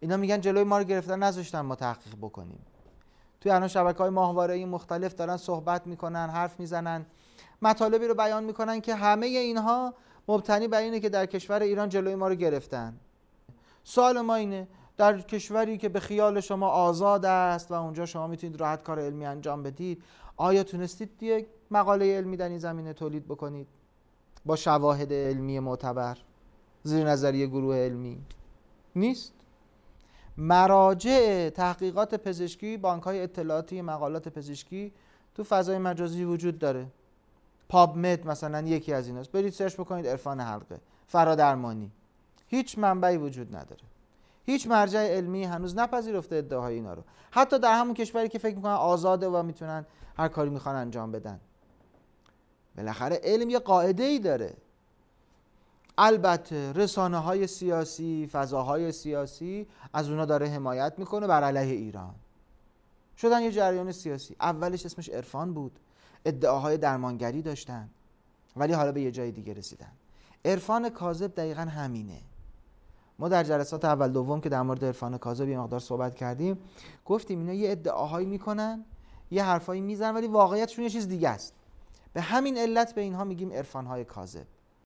اینا میگن جلوی ما رو گرفتن، نذاشتن ما تحقیق بکنیم. توی الان شبکه‌های ماهواره‌ای مختلف دارن صحبت میکنن، حرف میزنن، مطالبی رو بیان میکنن که همه اینها مبتنی بر اینه که در کشور ایران جلوی ما رو گرفتن. سوال ما اینه در کشوری که به خیال شما آزاد است و اونجا شما میتونید راحت کار علمی انجام بدید، آیا تونستید یک مقاله علمی در این زمینه تولید بکنید با شواهد علمی معتبر زیر نظریه گروه علمی؟ نیست. مراجع تحقیقات پزشکی، بانک‌های اطلاعاتی مقالات پزشکی تو فضای مجازی وجود داره. پابمد مثلا یکی از ایناست، برید سرچ بکنید عرفان حلقه، فرادرمانی. هیچ منبعی وجود نداره، هیچ مرجع علمی هنوز نپذیرفته ادعاهای اینا رو، حتی در همون کشوری که فکر میکنن آزاده و میتونن هر کاری میخوان انجام بدن. بالاخره علم یه قاعده ای داره. البته رسانه های سیاسی، فضاهای سیاسی از اونا داره حمایت میکنه بر علیه ایران. شدن یه جریان سیاسی، اولش اسمش عرفان بود، ادعاهای درمانگری داشتن، ولی حالا به یه جای دیگه رسیدن. عرفان کاذب دقیقاً همینه. ما در جلسات اول دوم که در مورد عرفان کاذب یه مقدار صحبت کردیم، گفتیم اینا یه ادعاهایی میکنن، یه حرفایی میزنن، ولی واقعیتشون یه چیز دیگه است. به همین علت به اینها میگیم عرفان‌های کاذب.